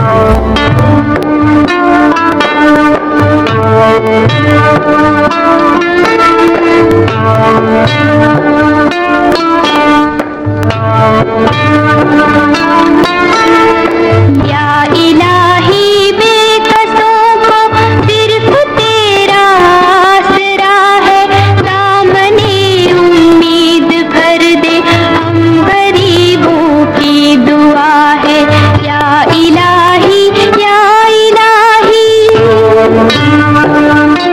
या इलाही बेकसों को सिर्फ तेरा आसरा है, दामने उम्मीद भर दे, हम गरीबों की दुआ है। या इलाही, या इलाही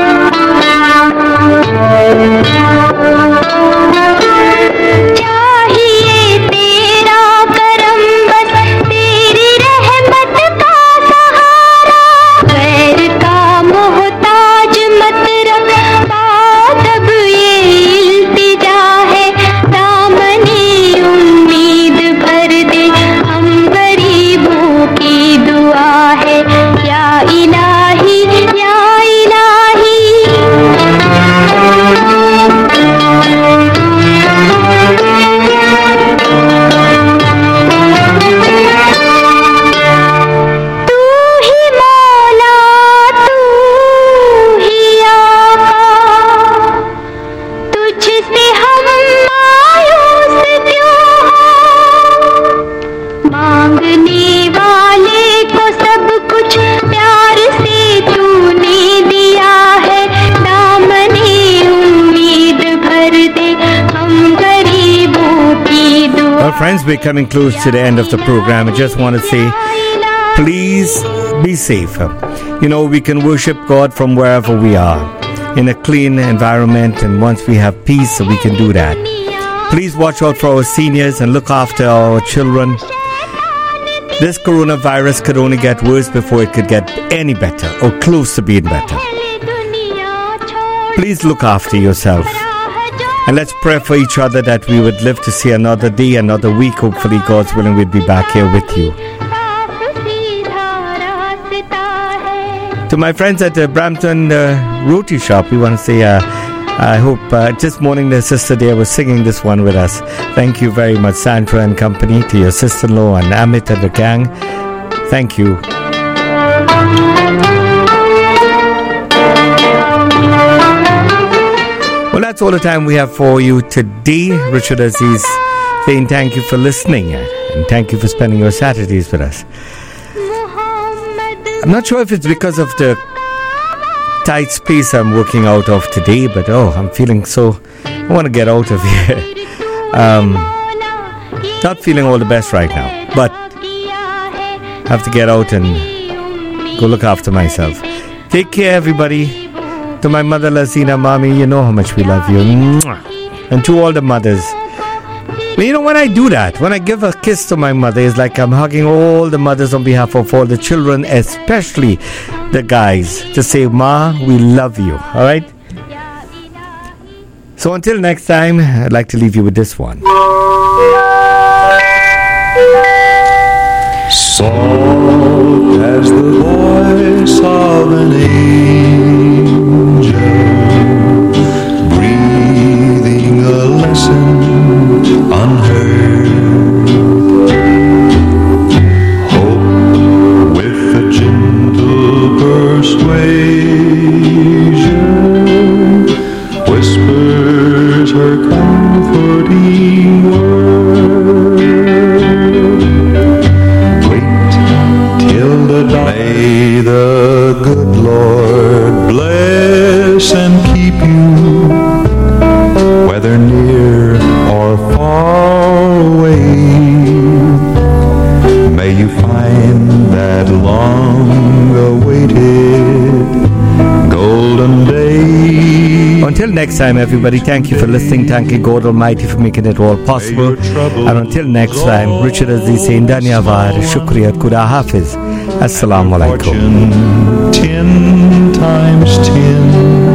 friends, we're coming close to the end of the program. I just want to say, please be safe. You know, we can worship God from wherever we are, in a clean environment, and once we have peace, we can do that. Please watch out for our seniors and look after our children. This coronavirus could only get worse before it could get any better or close to being better. Please look after yourself. And let's pray for each other that we would live to see another day, another week. Hopefully, God's willing, we'll be back here with you. To my friends at the Brampton uh, Roti Shop, we want to say, uh, I hope uh, this morning the sister there was singing this one with us. Thank you very much, Sandra and company, to your sister-in-law and Amit and the gang. Thank you. Well, that's all the time we have for you today. Richard Aziz saying thank you for listening and thank you for spending your Saturdays with us. I'm not sure if it's because of the tight space I'm working out of today, but oh, I'm feeling so, I want to get out of here. um, not feeling all the best right now, but have to get out and go look after myself. Take care, everybody. To my mother, Lazina, Mommy, you know how much we love you. And to all the mothers. But you know, when I do that, when I give a kiss to my mother, it's like I'm hugging all the mothers on behalf of all the children, especially the guys, to say, Ma, we love you. All right? So until next time, I'd like to leave you with this one. Soft as the voice of an angel, breathing a lesson unheard. Hope with a gentle persuasion whispers her comforting word. Wait till the dawn. May the good Lord bless and keep you, whether near or far away. May you find that long-awaited golden day. Until next time, everybody, thank you for listening. Thank you, God Almighty, for making it all possible. And until next time, Richard Aziz saying, Dhanyavad, Shukriya, Khuda Hafiz. Assalamu alaikum. Ten times ten.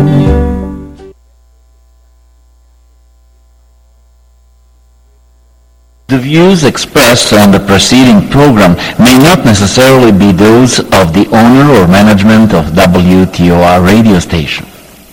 The views expressed on the preceding program may not necessarily be those of the owner or management of W T O R radio station.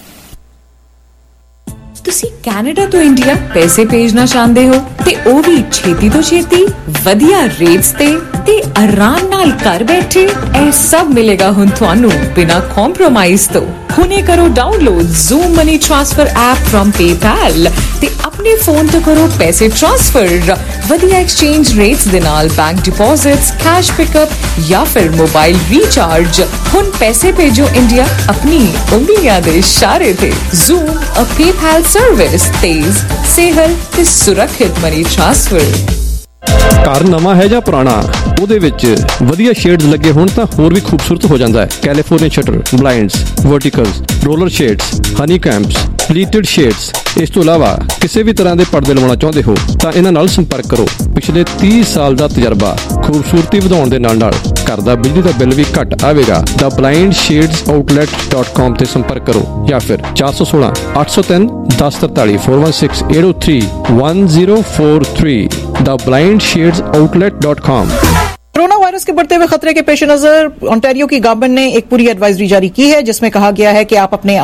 ਤੁਸੀਂ Canada ਤੋਂ India ਪੈਸੇ ਭੇਜਣਾ ਚਾਹੁੰਦੇ ਹੋ ਤੇ ਉਹ ਵੀ ਛੇਤੀ ਤੋਂ ਛੇਤੀ ਵਧੀਆ ਰੇਟਸ ਤੇ ਤੇ ਆਰਾਮ ਨਾਲ ਘਰ ਬੈਠੇ ਇਹ ਸਭ ਮਿਲੇਗਾ ਹੁਣ ਤੁਹਾਨੂੰ ਬਿਨਾਂ ਕੰਪਰੋਮਾਈਜ਼ ਤੋਂ ਹੁਣੇ ਕਰੋ download Zoom Money Transfer app from PayPal ਤੇ ਆਪਣੇ ਫੋਨ ਤੋਂ ਕਰੋ ਪੈਸੇ ਟ੍ਰਾਂਸਫਰ ਵਧੀਆ ਐਕਸਚੇਂਜ ਰੇਟਸ ਦੇ ਨਾਲ ਬੈਂਕ ਡਿਪੋਜ਼ਿਟਸ ਕੈਸ਼ ਪਿਕਅਪ ਜਾਂ ਫਿਰ ਮੋਬਾਈਲ ਰੀਚਾਰਜ ਹੁਣ ਪੈਸੇ ਭੇਜੋ ਇੰਡੀਆ ਆਪਣੀ ਉਂਗਲੀਆਂ ਦੇ ਇਸ਼ਾਰੇ ਤੇ Zoom a PayPal service ਤੇਜ਼ ਸਹਿਲ ਤੇ ਸੁਰੱਖਿਅਤ ਮਨੀ ਟ੍ਰਾਂਸਫਰ ਘਰ ਨਵਾਂ ਹੈ ਜਾਂ ਪੁਰਾਣਾ ਉਹਦੇ ਵਿੱਚ ਵਧੀਆ ਸ਼ੇਡਸ ਲੱਗੇ ਹੋਣ ਤਾਂ ਹੋਰ ਵੀ ਖੂਬਸੂਰਤ ਹੋ ਜਾਂਦਾ ਹੈ California shutter blinds verticals roller shades honeycombs pleated shades ਇਸ ਤੋਂ ਇਲਾਵਾ ਕਿਸੇ ਵੀ ਤਰ੍ਹਾਂ ਦੇ ਪਰਦੇ ਲਵਾਉਣਾ ਚਾਹੁੰਦੇ ਹੋ ਤਾਂ ਇਹਨਾਂ ਨਾਲ ਸੰਪਰਕ ਕਰੋ ਪਿਛਲੇ ਤੀਹ ਸਾਲ ਦਾ ਤਜਰਬਾ ਖੂਬਸੂਰਤੀ ਵਧਾਉਣ ਦੇ ਨਾਲ ਨਾਲ ਘਰ ਦਾ ਬਿਜਲੀ ਦਾ ਬਿੱਲ ਵੀ ਘੱਟ ਆਵੇਗਾ ਦਾ blind shades outlet dot com ਤੇ ਸੰਪਰਕ ਕਰੋ ਜਾਂ ਫਿਰ ਚਾਰ ਸੌ ਸੋਲਾਂ ਅੱਠ ਸੌ ਤਿੰਨ ਦਸ ਤਰਤਾਲੀ four one six eight zero three one zero four three the blind shades outlet dot com। Corona virus के बढ़ते हुए खतरे के पेश नजर ओंटारियो की गवर्नमेंट ने एक पूरी एडवाइजरी जारी की है जिसमें कहा गया है कि आप अपने